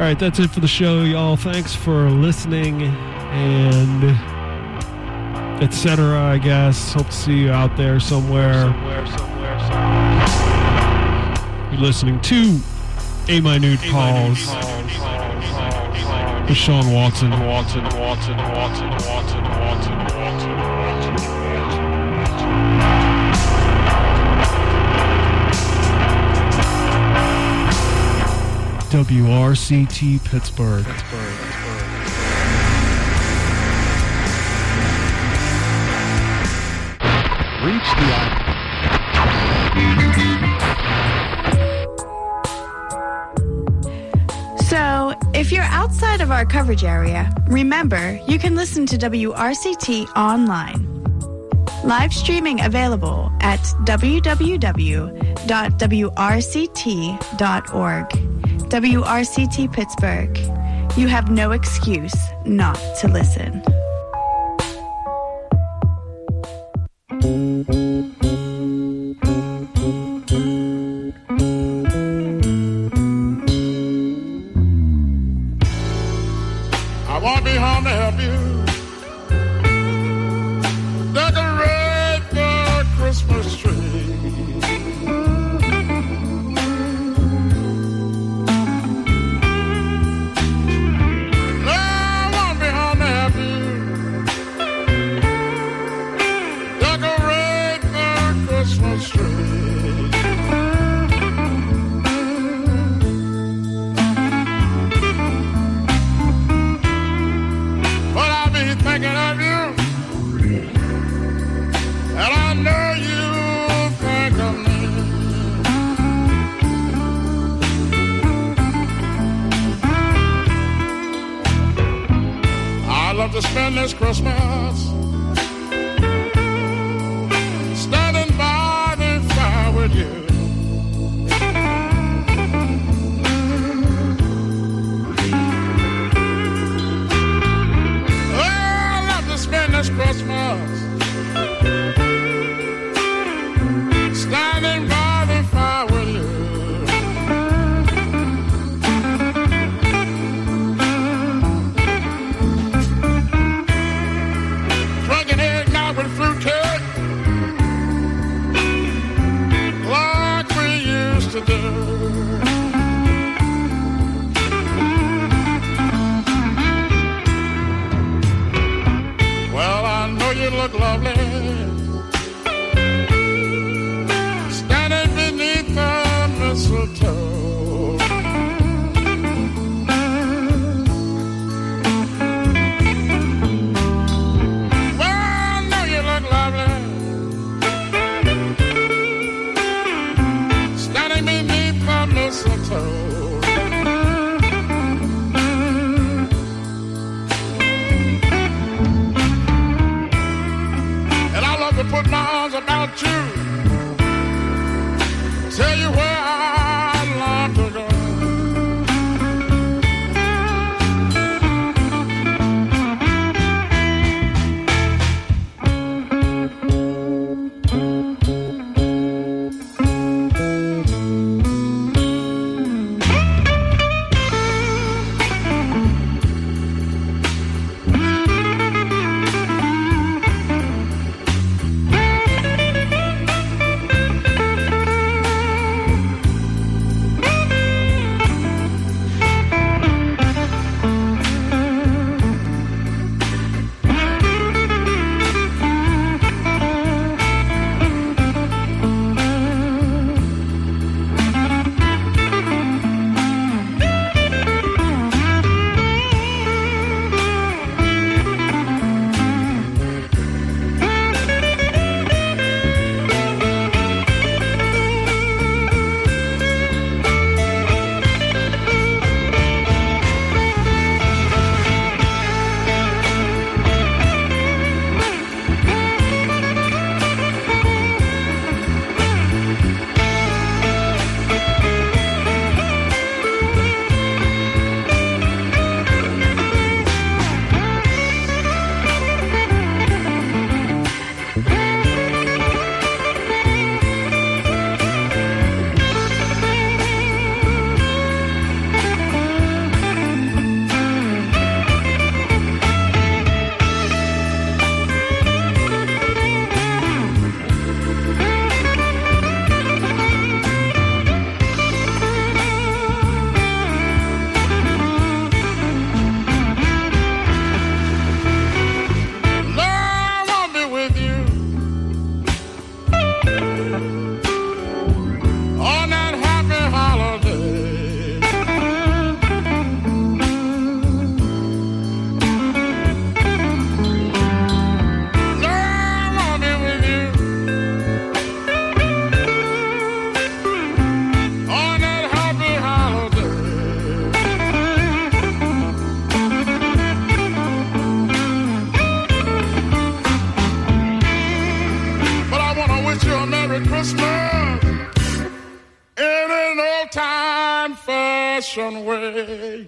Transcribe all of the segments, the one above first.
right, that's it for the show, y'all. Thanks for listening and etc. I guess. Hope to see you out there somewhere. You're listening to A Minute Calls with Sean Watson. WRCT Pittsburgh. Reach the So, if you're outside of our coverage area, remember you can listen to WRCT online. Live streaming available at www.wrct.org. WRCT Pittsburgh. You have no excuse not to listen. I won't be home to help you decorate the Christmas tree. To spend this Christmas standing by the fire with you. Oh, I love to spend this Christmas standing by the fire with you. To do. Well, I know you look lovely standing beneath the mistletoe. Well, I know you look lovely mistletoe. And I love to put my arms about you, tell you where I'd love to go. Merry Christmas in an old-time fashion way.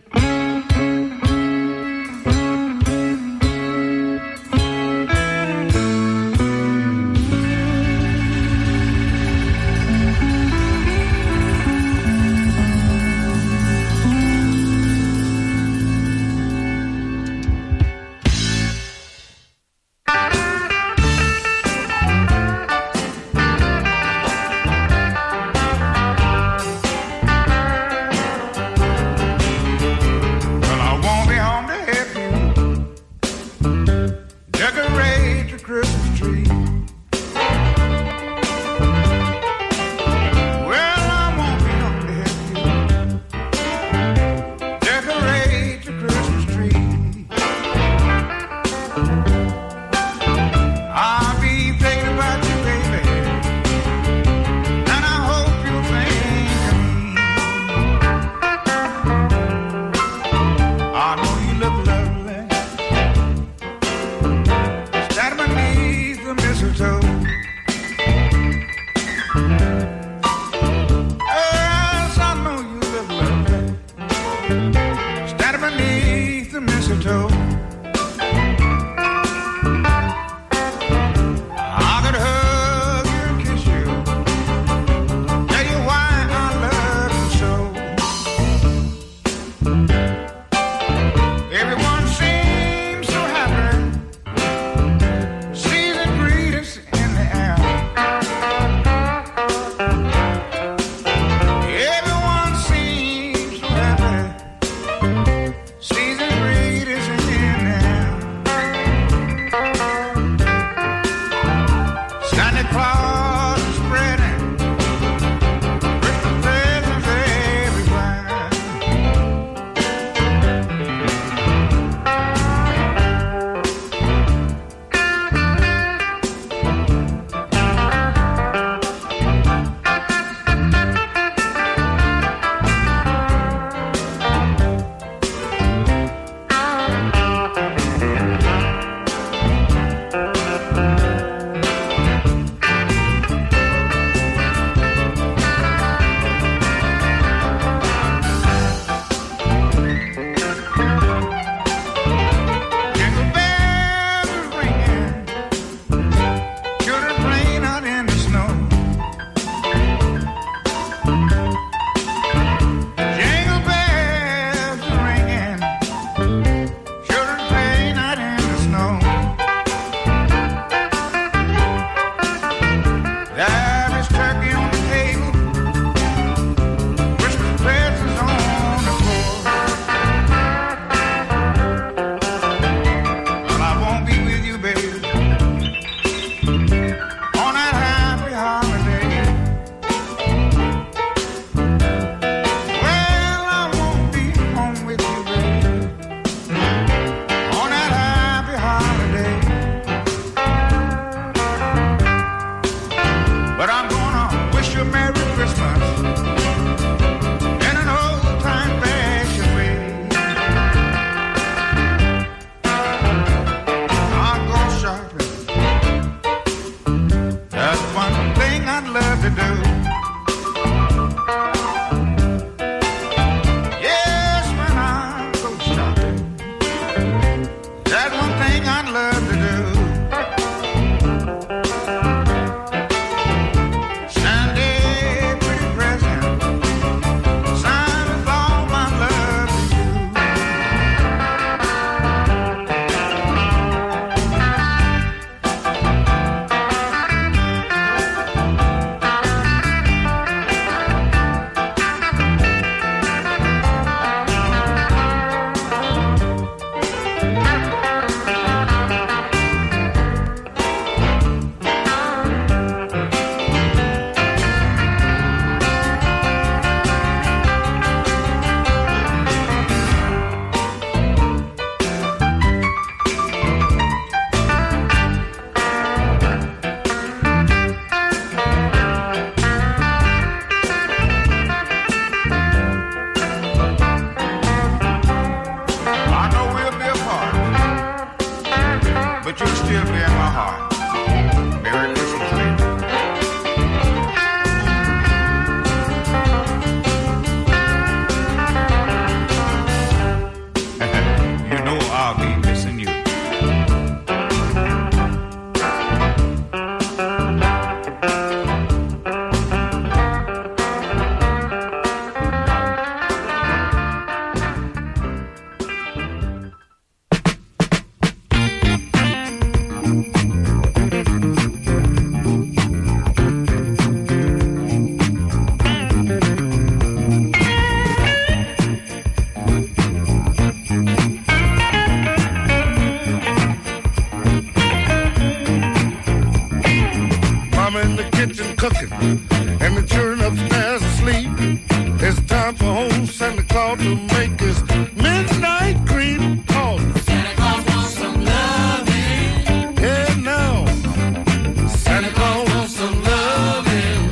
Mama in the kitchen cooking, and the children upstairs asleep. It's time for old Santa Claus to make his midnight creep. Cause Santa Claus wants some loving. Yeah, now Santa Claus wants some loving.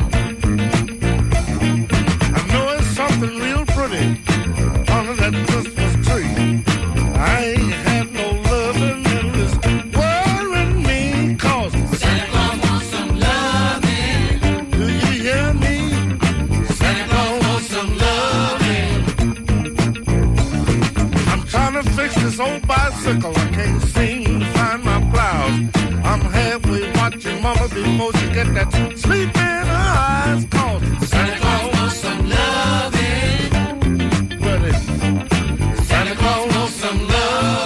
I know it's something real pretty under that Christmas tree. I ain't had no loving in this world in me. Cause Santa Claus wants some loving. Do you hear me? Santa Claus wants some loving. I'm trying to fix this old bicycle. I can't seem to find my blouse. I'm halfway watching Mama before she get that sleep in her eyes. Cause Santa Claus wants some loving. Ready? Santa Claus wants some loving.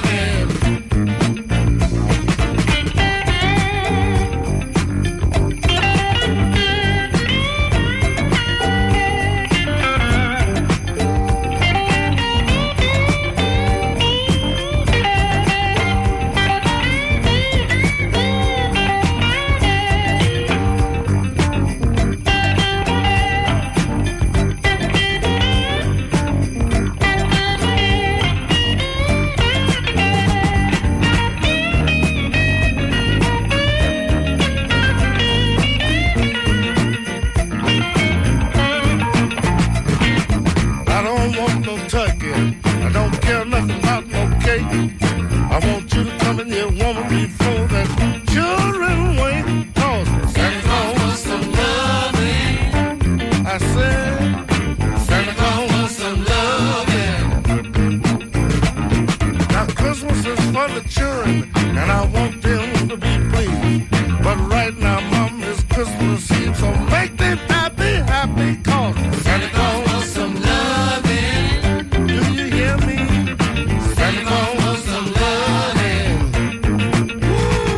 I don't want no turkey. I don't care nothing about no cake. I want you to come in here, woman, before that children wake. Cause Santa Claus wants some loving. I said, Santa Claus wants some loving. Now Christmas is for the children, and I want them to be pleased. But right now, Mom, it's Christmas Eve, so make them happy, happy. Cause Santa Claus wants some loving. Do you hear me? Santa Claus wants some loving. Woo!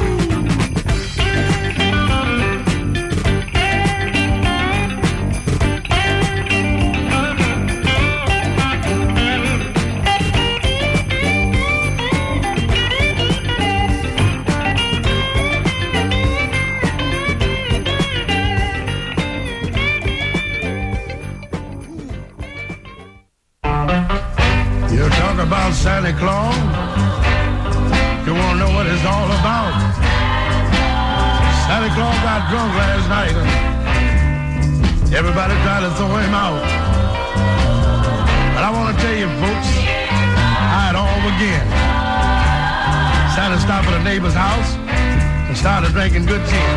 You talk about Santa Claus, you want to know what it's all about. Santa Claus got drunk last night and everybody tried to throw him out. But I want to tell you folks how it all began. Santa stopped at a neighbor's house and started drinking good gin.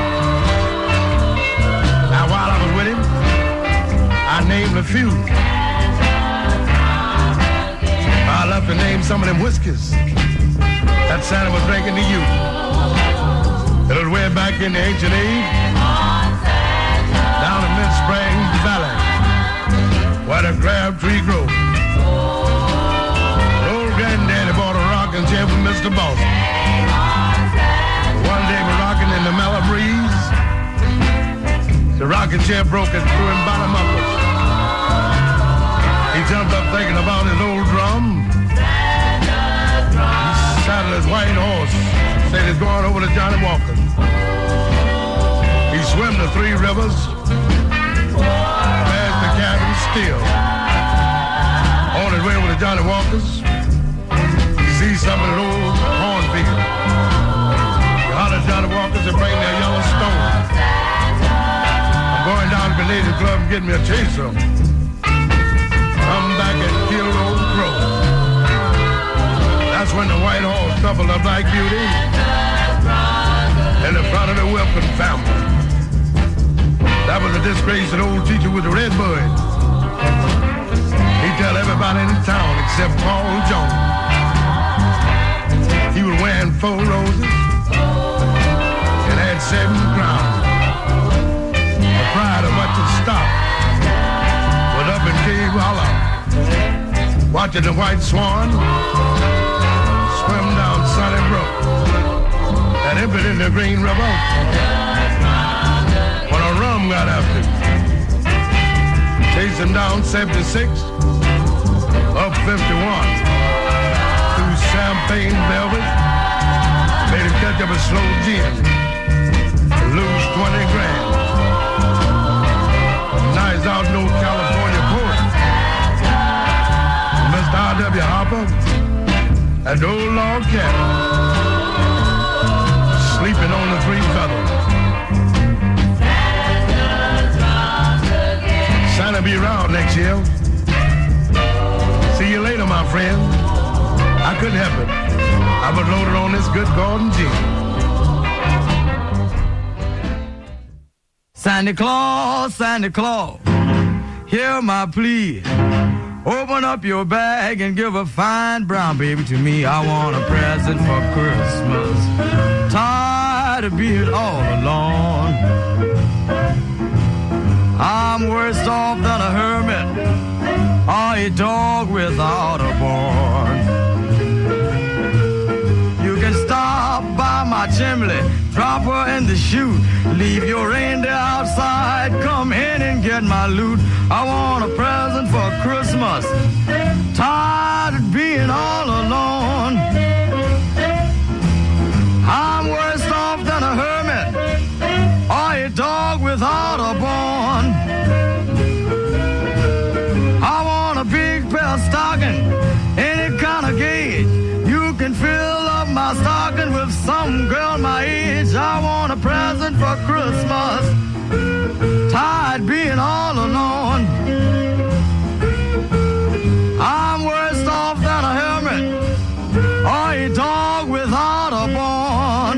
Now while I was with him, I named a few. I love to name some of them whiskeys that Santa was drinking to you. It was way back in the ancient age, down in Mid Springs Valley, where the crab tree grows. Old granddaddy bought a rocking chair for Mr. Boston. One day we're rocking in the mellow breeze. The rocking chair broke and threw him bottom upwards. He jumped up thinking about his old drum. He saddled his white horse, said he's going over to Johnny Walker. He swam the 3 rivers, passed the cabin still. On his way over to Johnny Walker's, he sees some of the old cornfield. He hollered Johnny Walker's and bring their yellow stone. I'm going down to the Ladies Club and get me a chaser. Come back and kill old crow. That's when the white horse doubled the black beauty in the front of the Wilkin family. That was a disgraced old teacher with the red bud. He tell everybody in the town except Paul Jones. He was wearing 4 roses and had 7 crowns. The pride of much of stock was up in Cave Hollow, watching the white swan swim down Sunny Brook and emptied in the Green River when a rum got after him. Chasing down 76, up 51, through champagne velvet, made him catch up a slow gin and lose 20 grand. an old log cabin, sleeping on the three feathers. Santa be around next year. See you later, my friend. I couldn't help it. I was loaded on this good Gordon gin. Santa Claus, hear my plea. Open up your bag and give a fine brown baby to me. I want a present for Christmas. Tired of being all alone. I'm worse off than a hermit or a dog without a bone. You can stop by my chimney, drop her in the chute, leave your reindeer outside, come in and get my loot. I want a present for Christmas, tired of being all alone. I'm worse off than a hermit or a dog without a bone. I want a big pair of stocking, any kind of gauge. You can fill up my stocking with some girl my age. I want a present for Christmas, tired being all alone. I'm worse off than a hermit or a dog without a bone.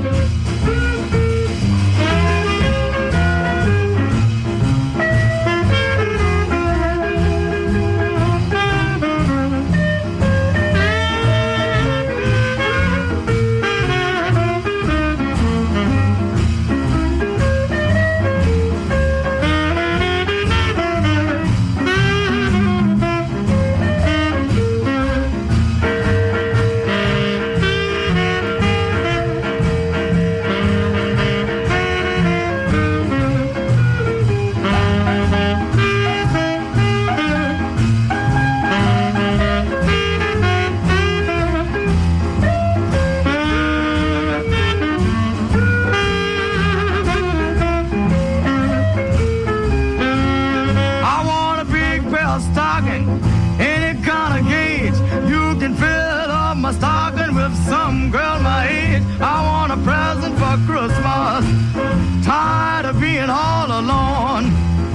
Some girl my age, I want a present for Christmas, tired of being all alone.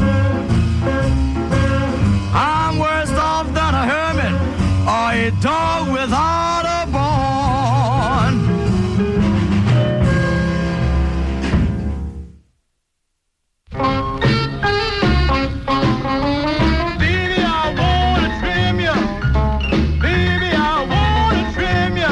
I'm worse off than a hermit or a dog without a bone. Baby, I wanna trim you. Baby, I wanna trim you.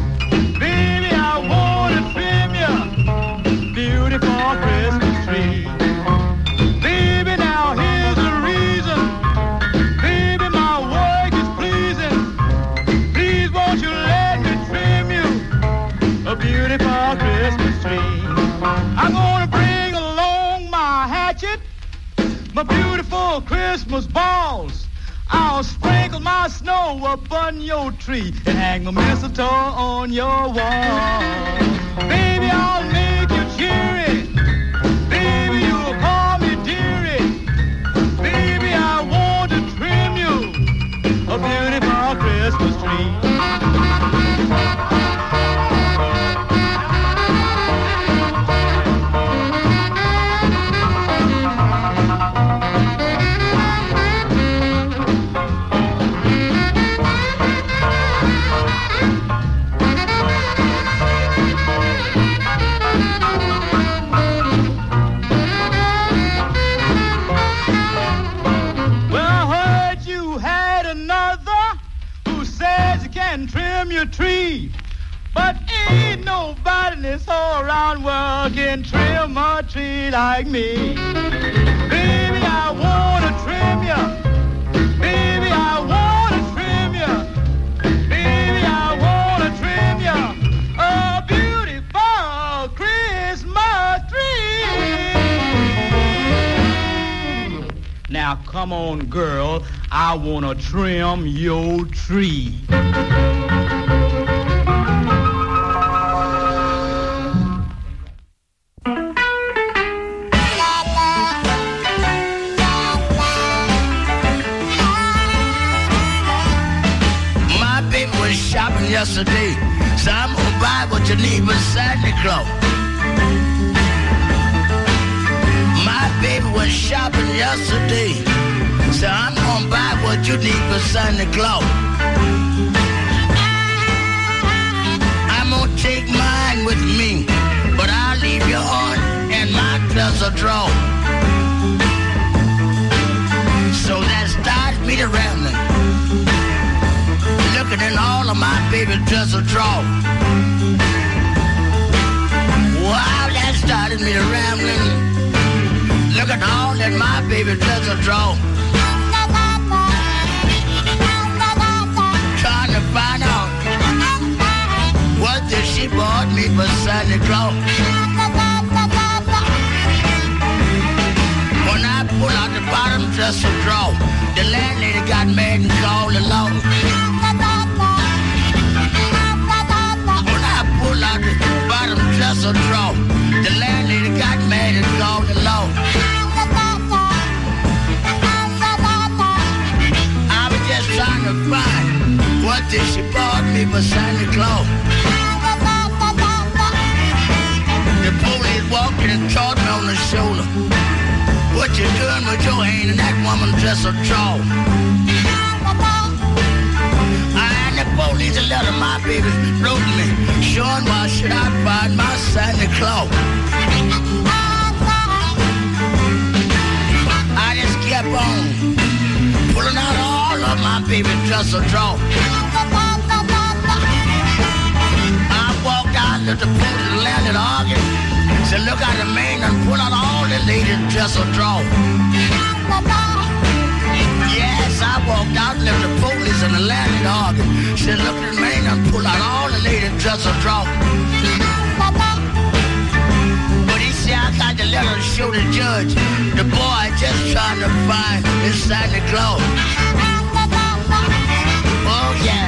Christmas tree. Baby, now here's the reason. Baby, my work is pleasing. Please won't you let me trim you a beautiful Christmas tree. I'm gonna bring along my hatchet, my beautiful Christmas balls. I'll sprinkle my snow up on your tree and hang the mistletoe on your wall. Baby, I'll make you cheery. Baby, you'll call me dearie. Baby, I want to trim you a beautiful Christmas tree. Trim your tree, but ain't nobody in this whole round world can trim a tree like me. Baby, I wanna trim you. Baby, I wanna trim you. Baby, I wanna trim you a beautiful Christmas tree. Now come on, girl, I wanna trim your tree. yesterday. So I'm gonna buy what you need for Santa Claus. My baby went shopping yesterday. So I'm gonna buy what you need for Santa Claus. I'm gonna take mine with me, but I'll leave your aunt and my treasure drawer. So that started me to rambling, looking in all of my baby treasure drawer. Wow, that started me to rambling, looking all in my baby treasure drawer. Trying to find out what did she bought me for Santa Claus. When I pull out the bottom dresser drawer, the landlady got mad and called the law. When I pull out the bottom dresser drawer, the landlady got mad and called the law. I was just trying to find what did she bought me for Santa Claus. The police walked in and caught me on the shoulder. What you doing with your hand in that woman's dresser drawer? And the police a letter my baby wrote me, showing why should I find my Santa Claus. I just kept on pulling out all of my baby dresser drawer. I walked out to the police and landed arguing. Said, look out the man and pull out all the ladies' dresser drawer. Yes, I walked out and left the police and the landlord arguing. Said, look at the man and pull out all the ladies' dresser drawer. But he said, I got the letter to show the judge. The boy just trying to find his Santa Claus. Oh, yeah.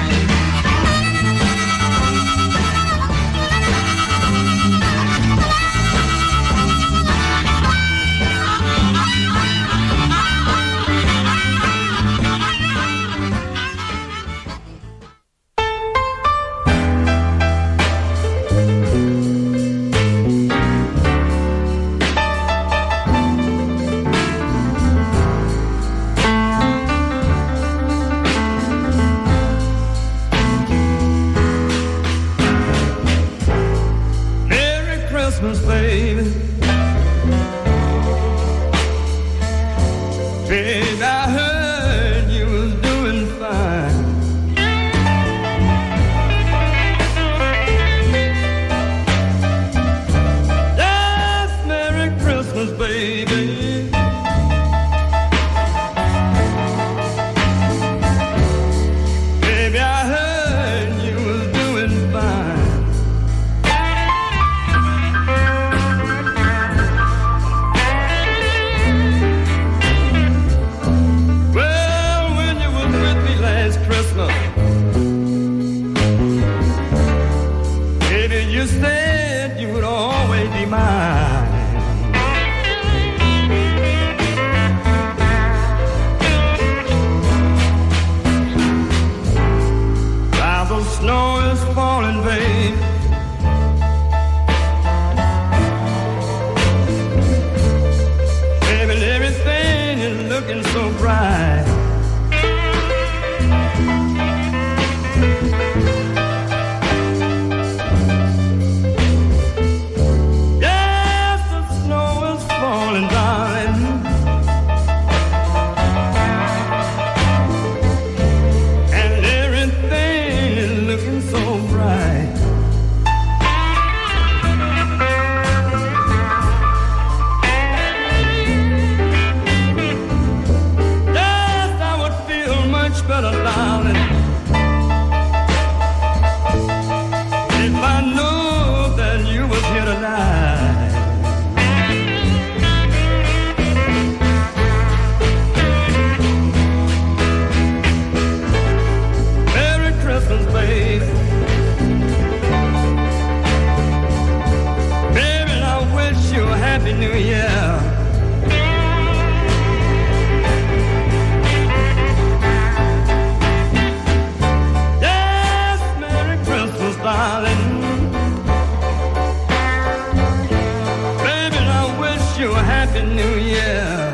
Year.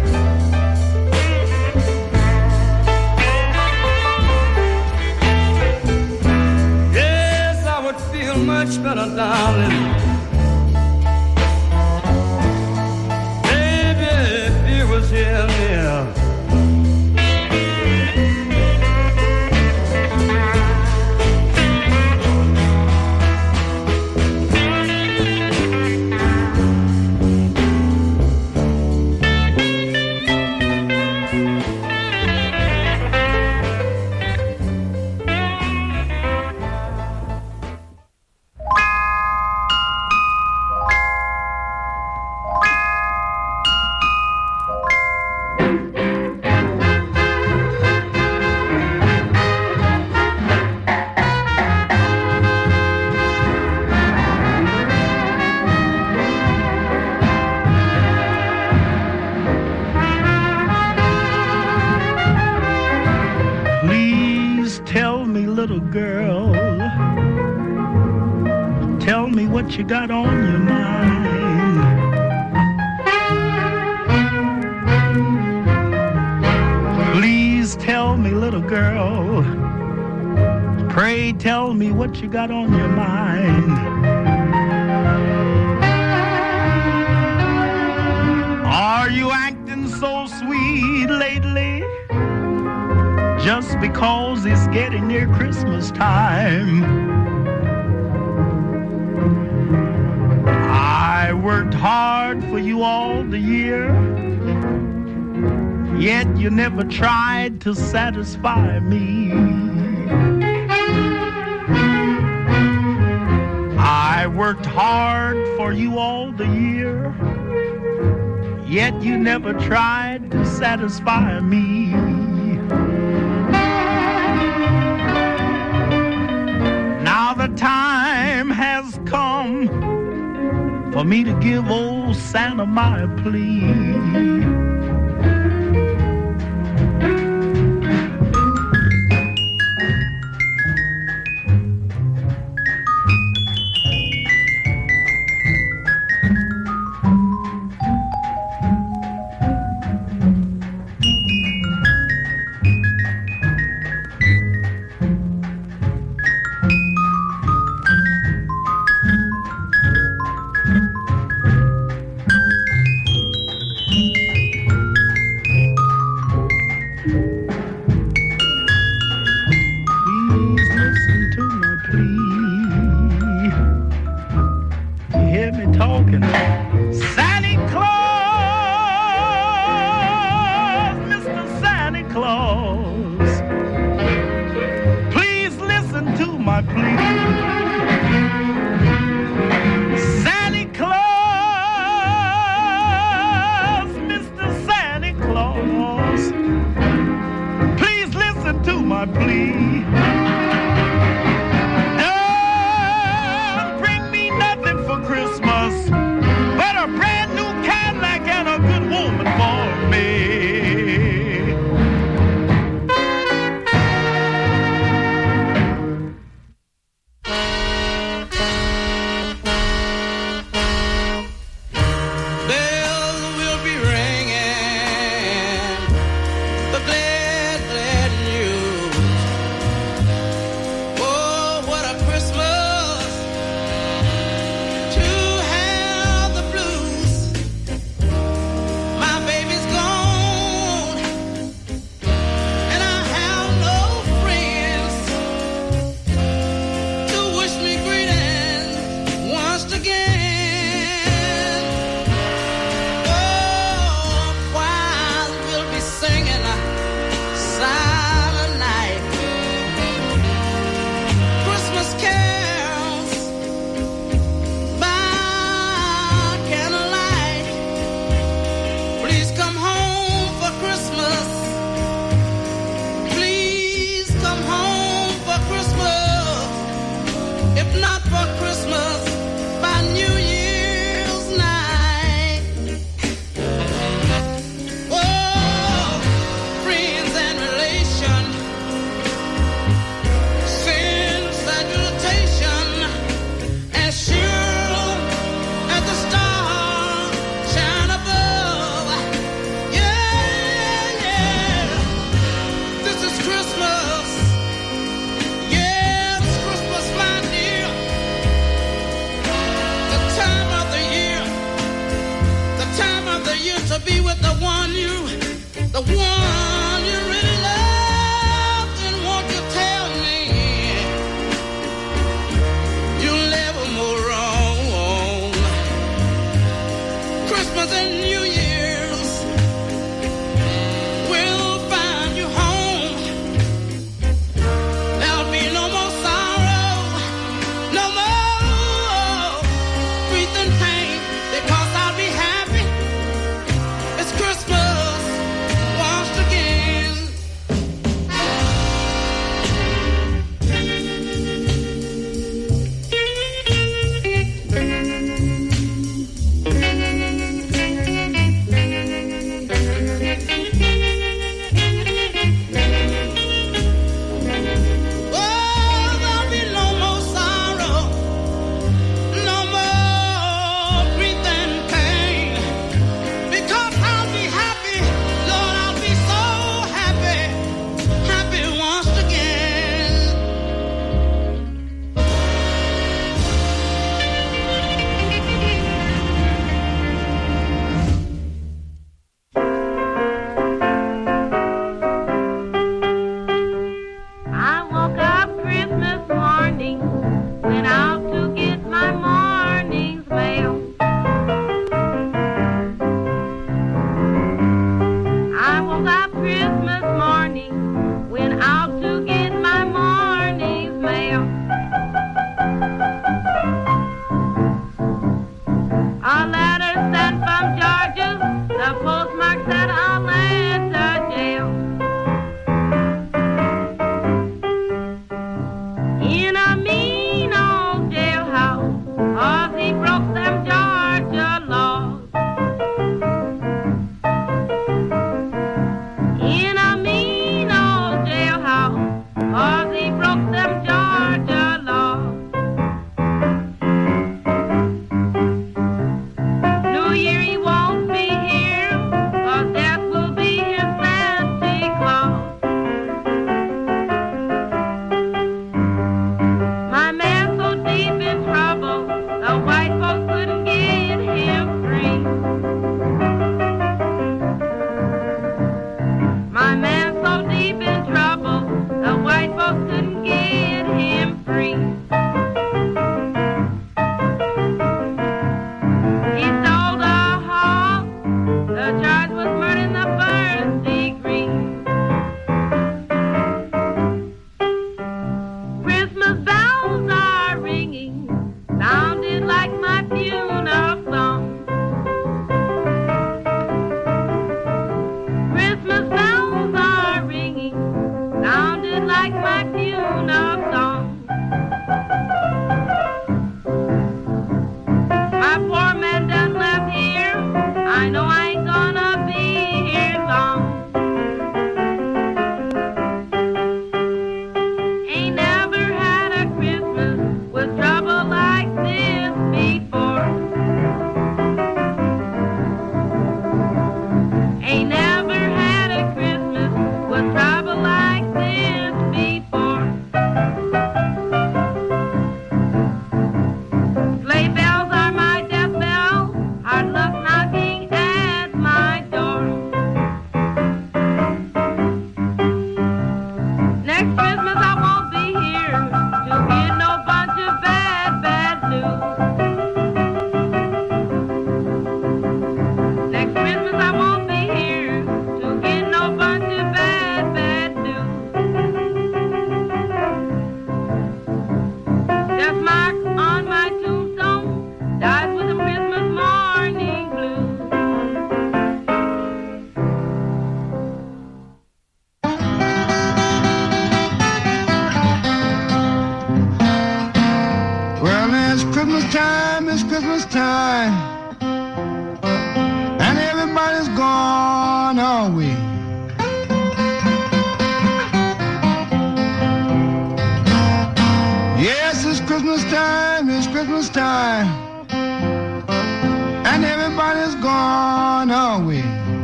Yes, I would feel much better, darling. Baby, if you was here, yeah. You got on your mind. Please tell me, little girl, pray tell me what you got on your mind. Are you acting so sweet lately just because it's getting near Christmas time? I worked hard for you all the year, yet you never tried to satisfy me. I worked hard for you all the year, yet you never tried to satisfy me. Now the time has come for me to give old Santa my plea. time, and everybody's gone away. Yes, it's Christmas time, and everybody's gone away.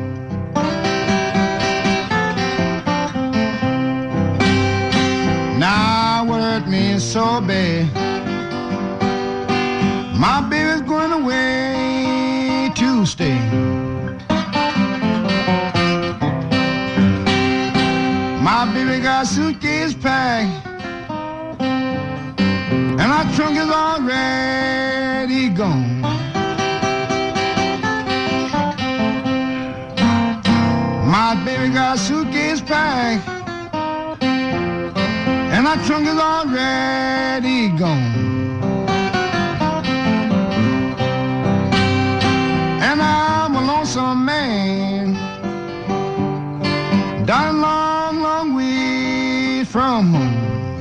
Now what hurt me so bad, my baby's going away to stay. My baby got a suitcase packed, and our trunk is already gone. My baby got a suitcase packed, and our trunk is already gone. And I'm a lonesome man, down a long, long way from home.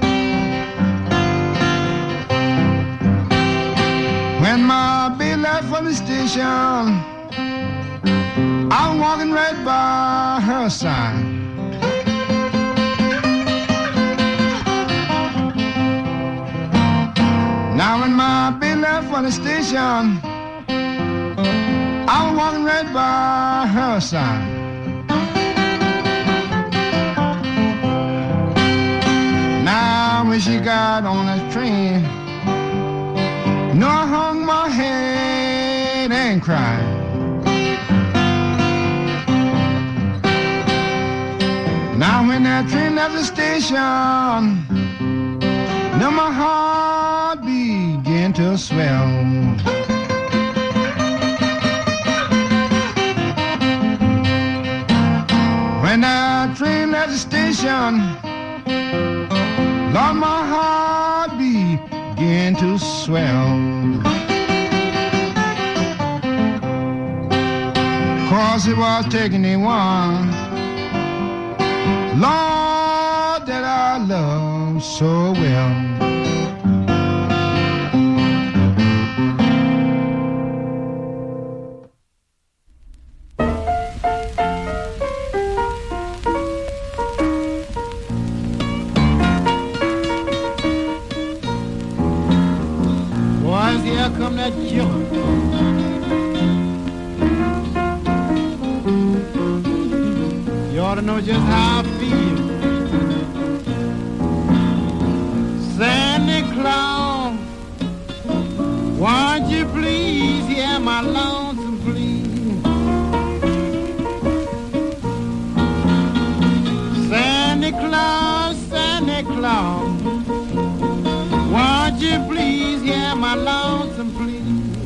When my baby left for the station, I'm walking right by her side. Now when my baby left for the station, I'm walking right by her side. Now when she got on that train, no, I hung my head and cried. Now when that train left the station, now my heart began to swell. When that train left the station, Lord, my heart began to swell. 'Cause it was taking me one, Lord, that I love so well. Boys, here come that killer. You ought to know just how I feel. Santa Claus, won't you please hear my lonesome plea? Santa Claus, won't you please hear my lonesome plea?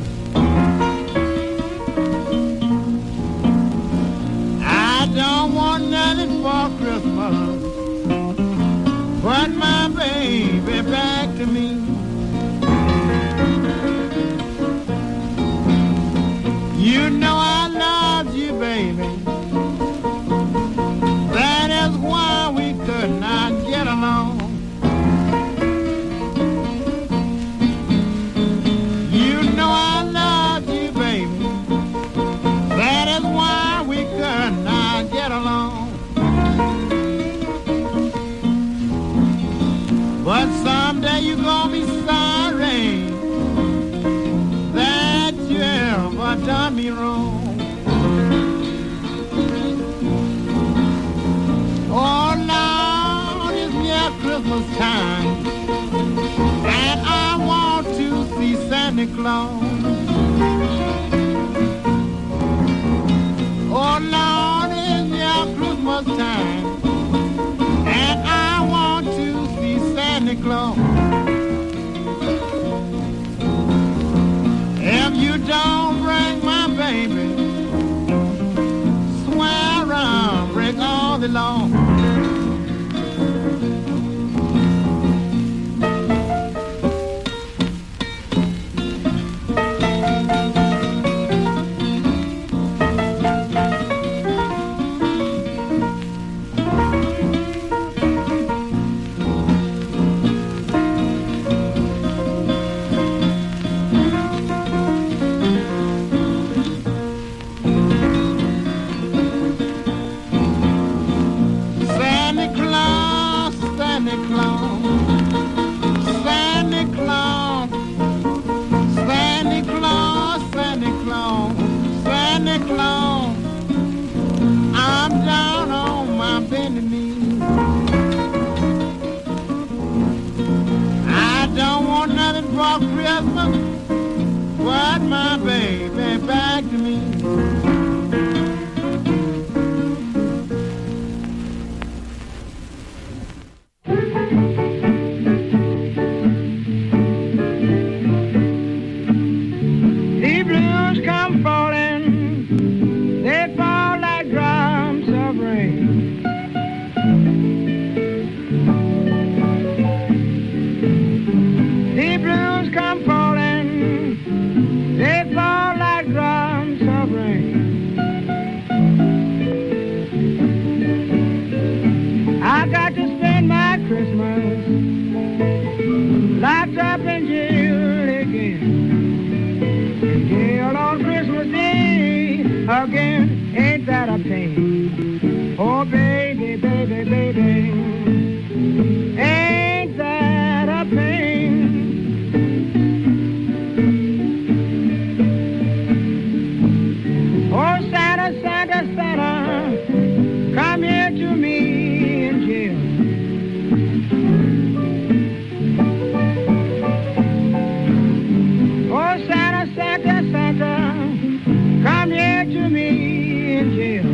I don't want nothing for Christmas but my baby back to me. You know I love you, baby. That is why we could not get along. You know I love you, baby. That is why we could not get along. But someday you're gonna be sorry that you ever done me wrong. Oh, Lord, it's near Christmas time, and I want to see Santa Claus. Oh, Lord, it's near Christmas time, and I want to see Santa Claus. If you don't bring my baby, swear I'll break all the law. Christmas brought my baby back to me. The blues come falling, they fall like drums of rain. The blues come falling, they fall like drums of rain. I got to spend my Christmas locked up in jail again. Jail on Christmas Day again, ain't that a pain? Oh, baby, baby, baby, ain't that a pain? Oh, Santa, Santa, Santa, come here to me in jail. Oh, Santa, Santa, Santa, come here to me in jail.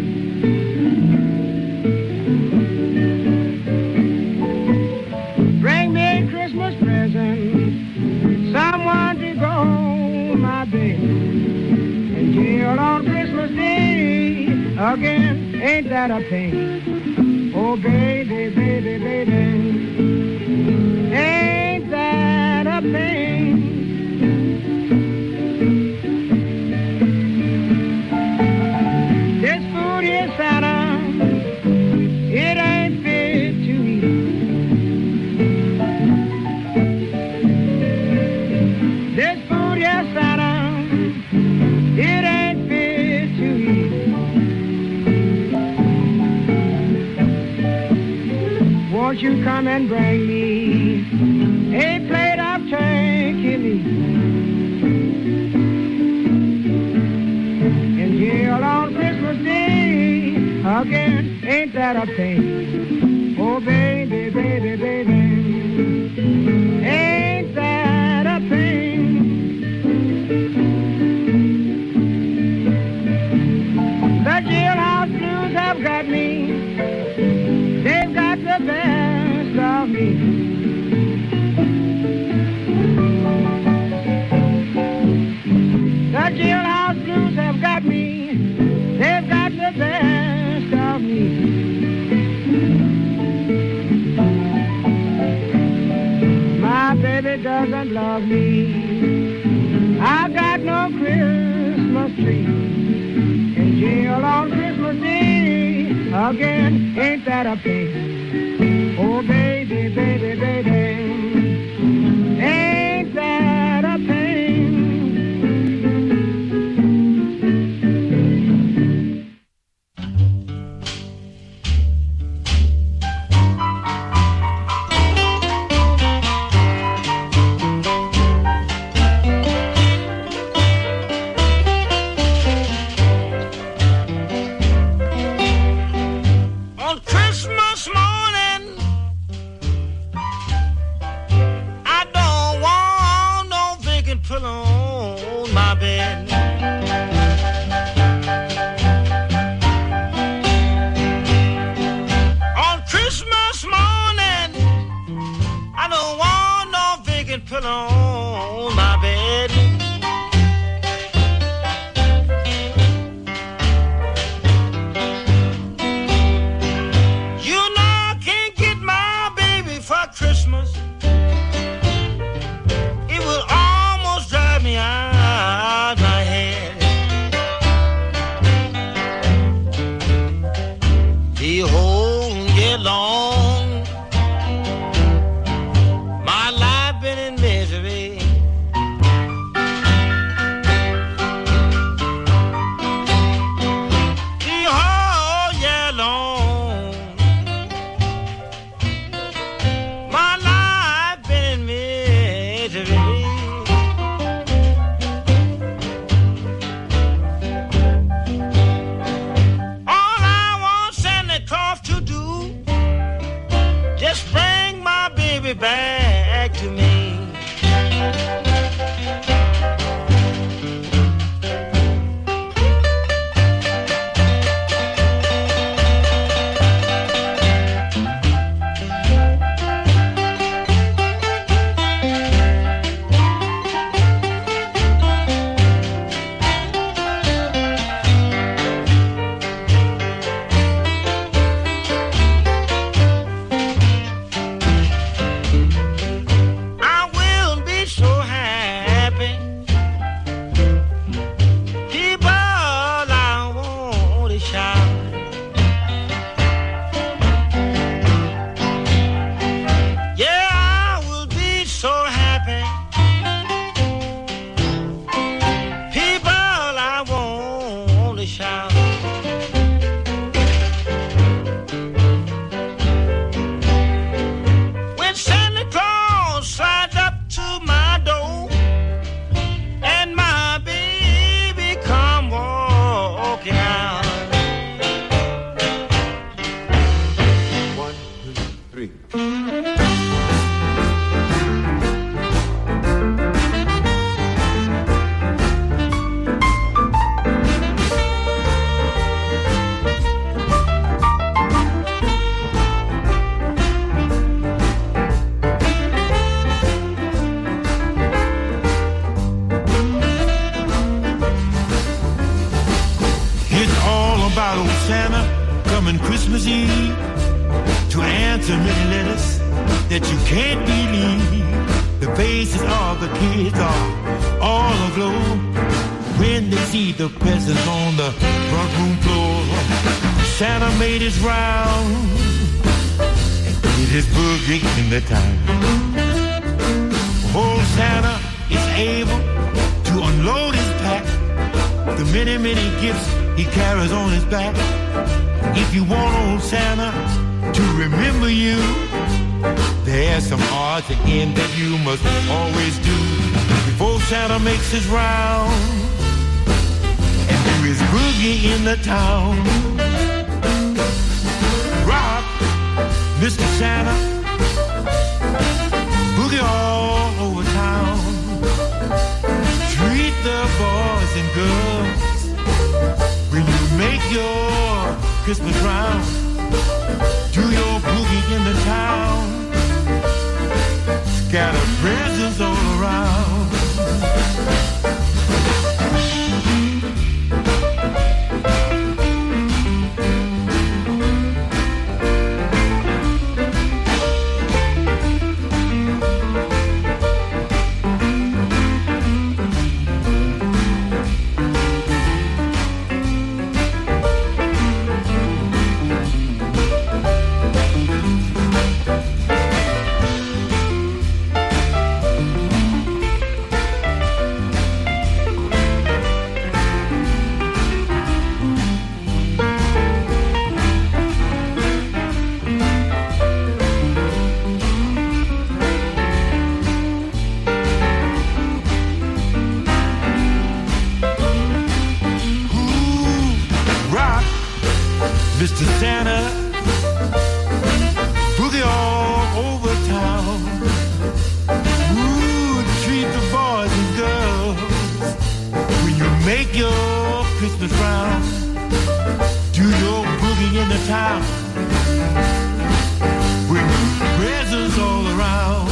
Bring me a Christmas present, someone to go my baby. In jail on Christmas Day again, ain't that a pain? Oh, baby, baby, baby, ain't that a pain? This food here, Santa, it ain't fit to eat. This food here, Santa, it ain't fit to eat. Won't you come and bring me a plate of turkey meat? In jail on Christmas Day again, ain't that a pain? Oh, baby, baby, baby, ain't that a pain? The jailhouse blues have got me, they've got the best of me. The jailhouse blues have got me, they've got the best of me. My baby doesn't love me, I got no Christmas tree. In jail on Christmas Day again, ain't that a pain? Oh, baby, baby, baby, ain't that a pain? On Christmas morning, about old Santa coming Christmas Eve to answer many letters that you can't believe. The faces of the kids are all aglow when they see the presents on the front room floor. Santa made his round and did his boogie in the town. Old Santa is able to unload his pack, the many, many gifts he carries on his back. If you want old Santa to remember you, there's some odds again that you must always do before Santa makes his round and do his boogie in the town. Rock, Mr. Santa, boogie all over town. Treat the boys and girls when you make your Christmas round. Do your boogie in the town. Scatter presents all around. Mr. Santa, boogie all over town. Ooh, treat the boys and girls when you make your Christmas round. Do your boogie in the town with presents all around.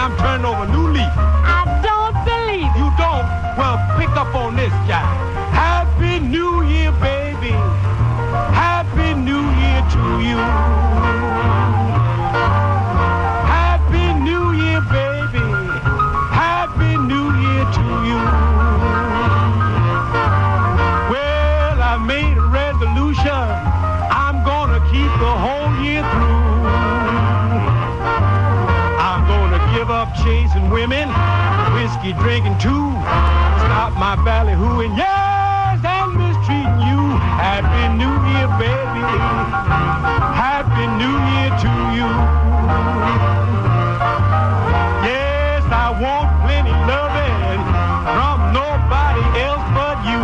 I'm turning over a new leaf. I don't believe it. You don't? Well, pick up on this guy. Happy New Year, baby. Happy New Year to you. Happy New Year, baby. Happy New Year to you. Well, I made a resolution. I'm gonna keep the whole year through. I'm gonna give up chasing women, whiskey drinking too. Stop my ballyhooing, yes, and mistreating you. Happy New Year, baby. Happy New Year to you. Yes, I want plenty loving from nobody else but you.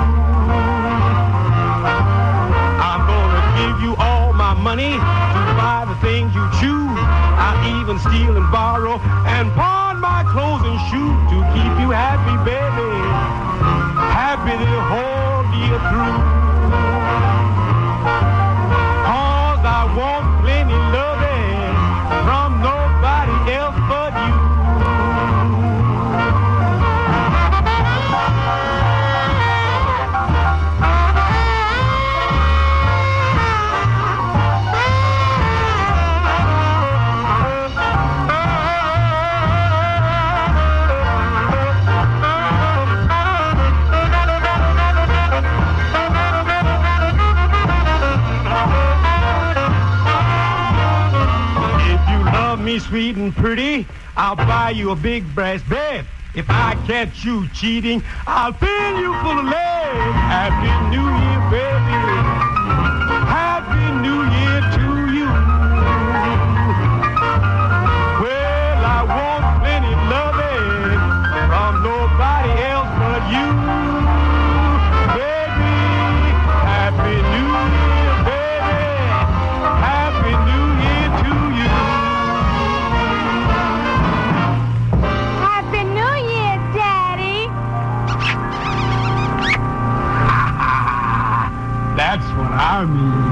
I'm gonna give you all my money to buy the things you choose. I'll even steal and borrow and pawn my clothes and shoes to keep you happy, baby. Happy the whole year through. 'Cause I want plenty loving from nobody else but you. Me sweet and pretty, I'll buy you a big brass bed. If I catch you cheating, I'll fill you full of lead. Happy New Year, baby. Happy New Year to you. Well, I want plenty loving from nobody else but you. Baby, Happy New Year, baby. Happy New Year to you. That's what I mean.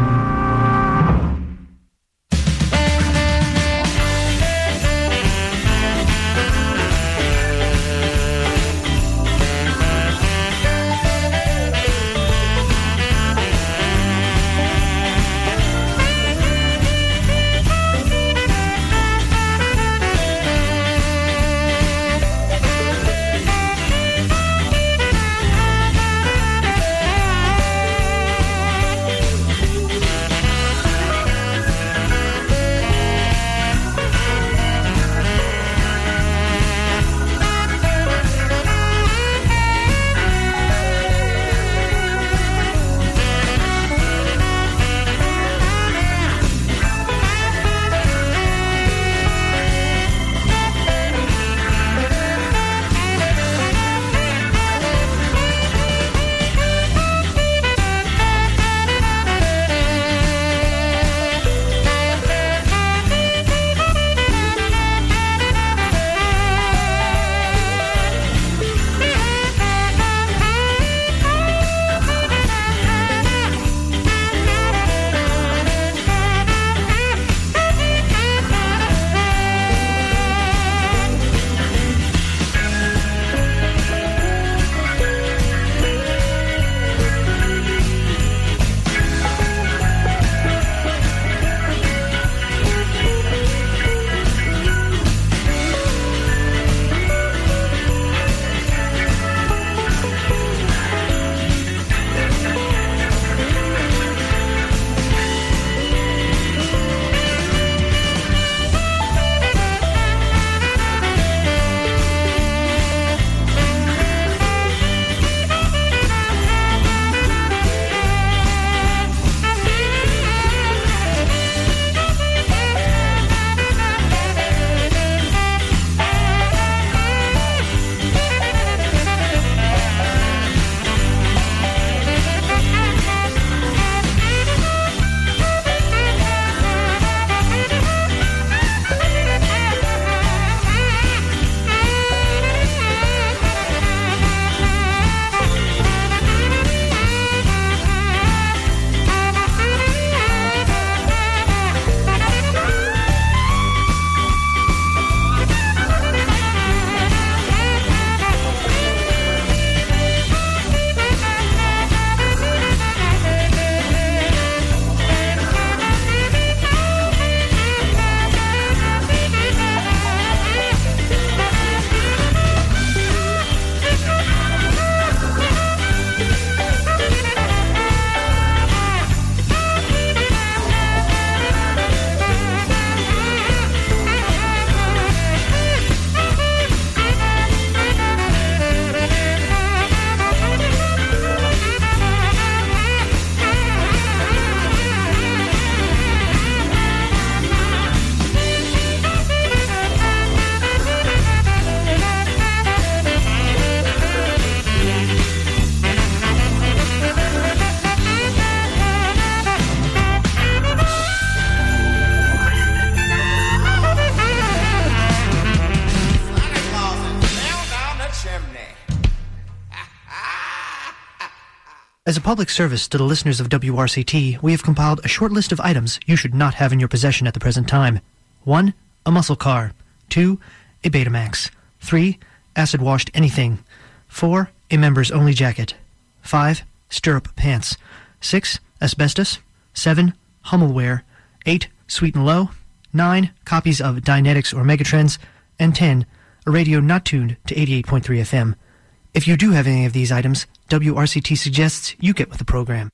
As a public service to the listeners of WRCT, we have compiled a short list of items you should not have in your possession at the present time. 1. A muscle car. 2. A Betamax. 3. Acid-washed anything. 4. A members-only jacket. 5. Stirrup pants. 6. Asbestos. 7. Hummelware. 8. Sweet and Low. 9. Copies of Dynetics or Megatrends. And 10. A radio not tuned to 88.3 FM. If you do have any of these items, WRCT suggests you get with the program.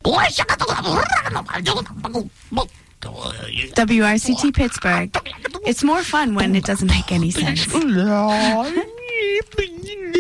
WRCT Pittsburgh. It's more fun when it doesn't make any sense.